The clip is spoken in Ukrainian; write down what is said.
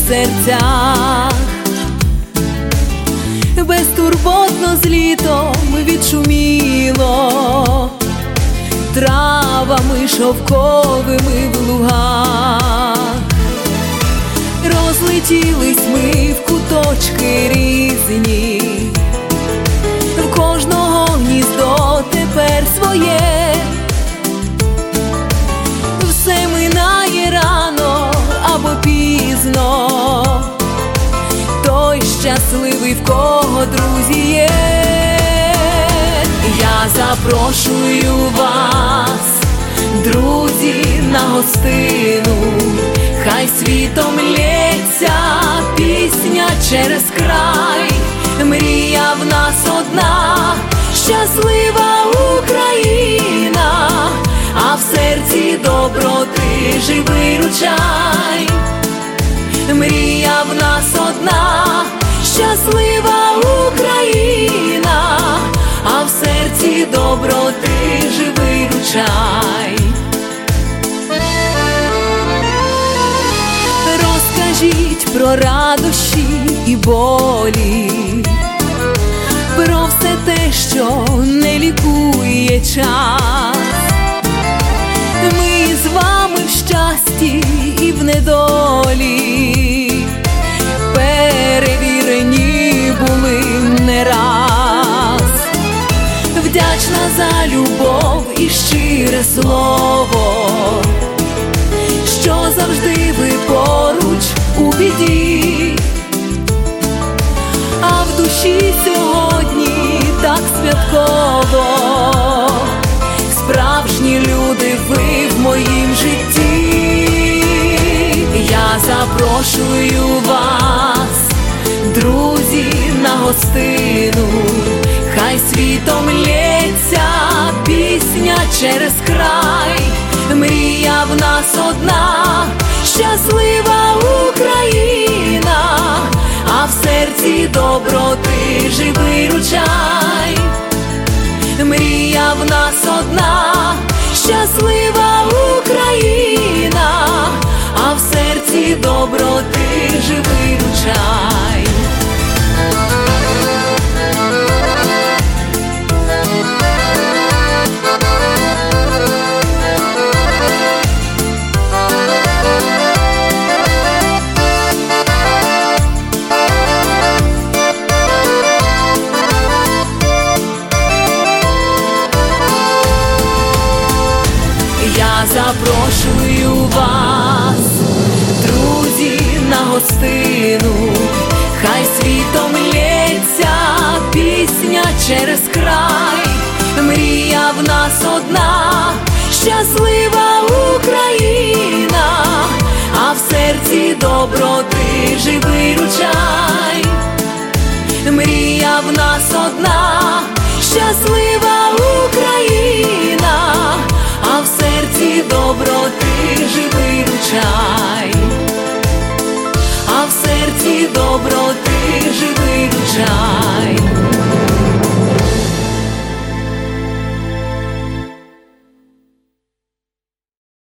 серцях. Безтурботно з літом відшуміло травами шовковими в лугах. Розлетілись ми в куточки різні, в кожного гніздо тепер своє. Все минає рано або пізно, той щасливий, в кого друзі є. Я запрошую вас, друзі, на гостину, хай світом лється пісня через край. Мрія в нас одна, щаслива Україна, а в серці доброти живий ручай. Мрія в нас одна, щаслива Україна, а в серці доброти живий ручай. Розкажіть про радощі і болі, про все те, що не лікує час. Ми з вами в щасті і в недолі перевірені були не раз. Вдячна за любов і щире слово, що завжди ви поруч у біді. А в душі сьогодні так святково, справжні люди ви в моїм житті. Я запрошую вас, друзі, на гостину, хай світом лється пісня через край. Мрія в нас одна, щаслива Україна, а в серці доброти живий ручай. Мрія в нас одна, щаслива Україна, а в серці доброти живий ручай. Я запрошую вас, друзі, на гостину, хай світом лється пісня через край. Мрія в нас одна, щаслива Україна, а в серці доброти живий ручай. Мрія в нас одна, щаслива Україна, а в серці доброти живий ручай. А в серці доброти живий ручай.